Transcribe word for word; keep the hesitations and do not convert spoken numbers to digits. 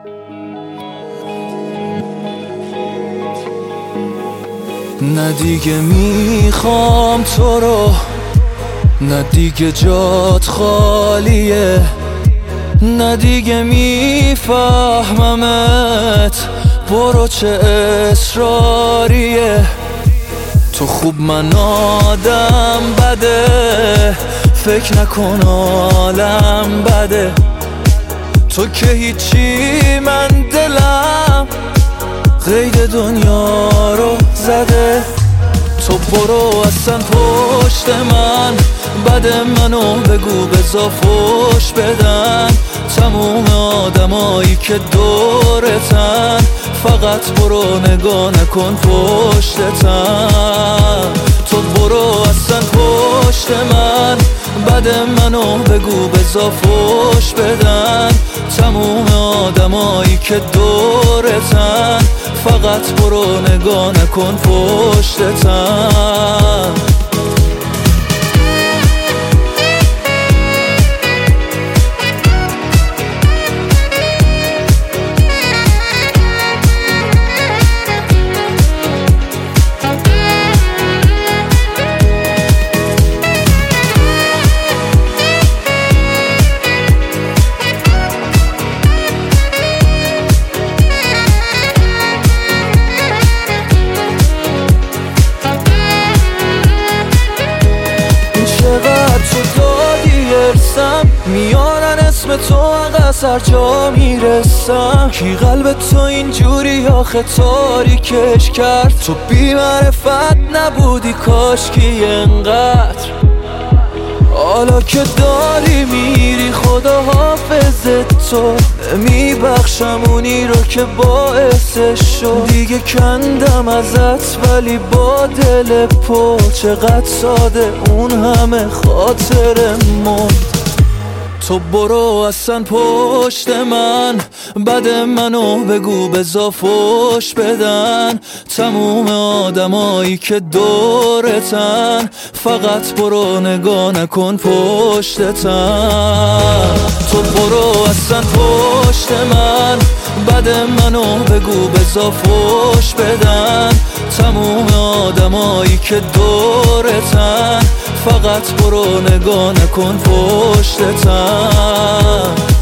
نه دیگه میخوام تو رو، نه دیگه جات خالیه، نه دیگه میفهممت، برو چه اصراریه. تو خوب من آدم بده، فکر نکن عالم بده. تو که هیچی من دلم قید دنیا رو زده. تو برو اصلا پشت من، بد منو بگو بزا فوش بدن تموم آدمایی که دورتن. فقط برو نگاه نکن پشتتن. تو برو اصلا پشت من، بد منو بگو بزا فوش بدن تموم آدمایی که دورتن. فقط برو نگاه نکن پشتتن. میارن اسم تو اگه سر جا میرسم. کی قلب تو اینجوری آخه تاریکش کرد؟ تو بی معرفت نبودی کاشکی انقدر. حالا که داری میری خدا حافظت، تو نمیبخشم اونی رو که باعثش شد. دیگه کندم ازت ولی با دل پر، چقدر ساده اون همه خاطر مرد. تو برو اصلا پشت من، بد منو بگو بزا فوش بدن تموم آدمایی که دورتن. فقط برو نگاه نکن پشتتن. تو برو اصلا پشت من، بد منو بگو بزا فوش بدن تموم آدمایی که دورتن. فقط برو نگاه نکن پشتتن.